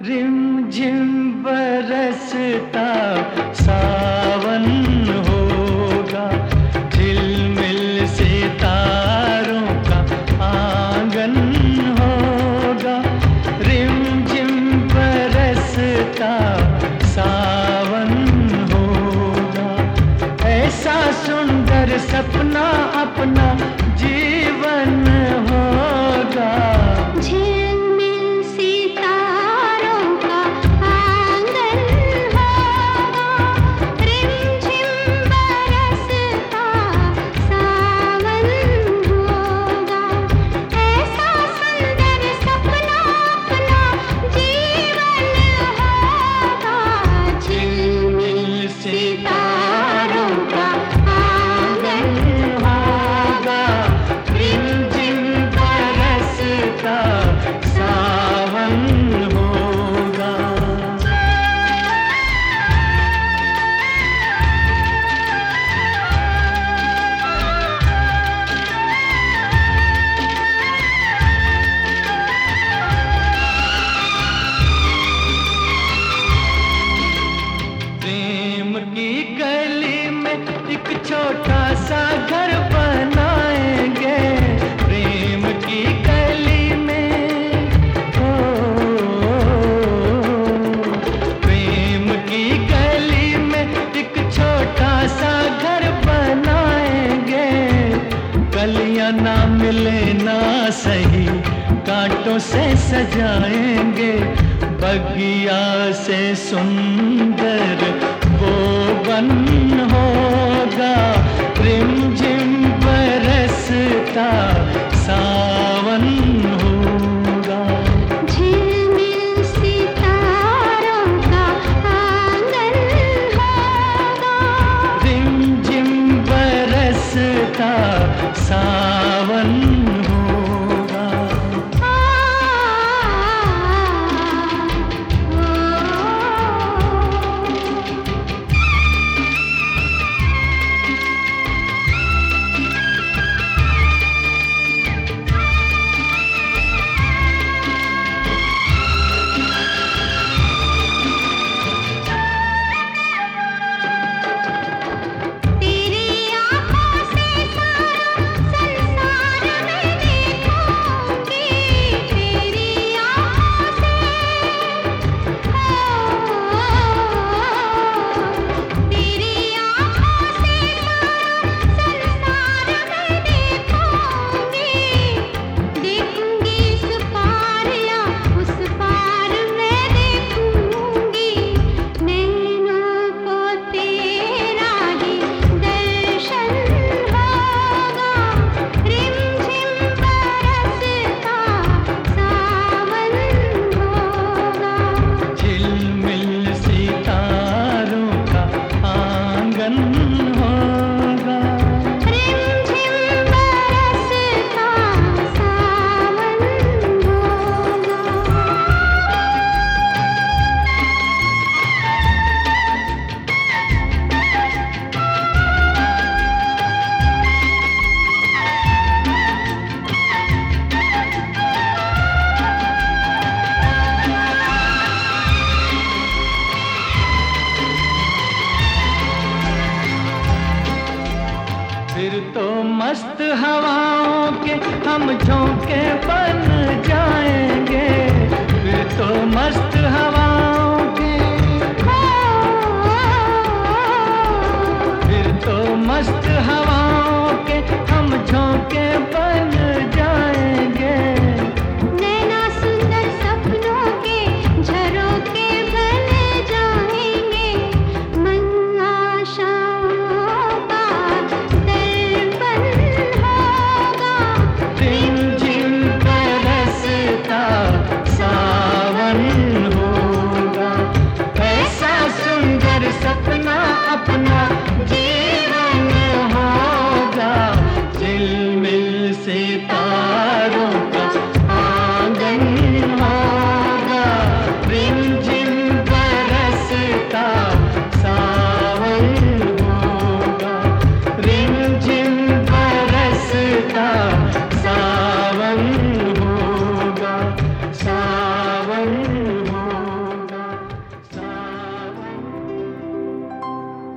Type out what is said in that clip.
रिमझिम बरसता सावन होगा, झिलमिल सितारों का आंगन होगा। रिमझिम बरसता सावन होगा, ऐसा सुंदर सपना अपना जीवन होगा। छोटा सा घर बनाएंगे प्रेम की गली में, ओ, प्रेम की गली में एक छोटा सा घर बनाएंगे। गलियां ना मिले ना सही, कांटों से सजाएंगे। बगिया से सुंदर वो बन होगा, रिमझिम बरसता सावन होगा। झिलमिल सितारों का आंगन होगा, रिमझिम बरसता सावन होगा। फिर तो मस्त हवाओं के हम झोंके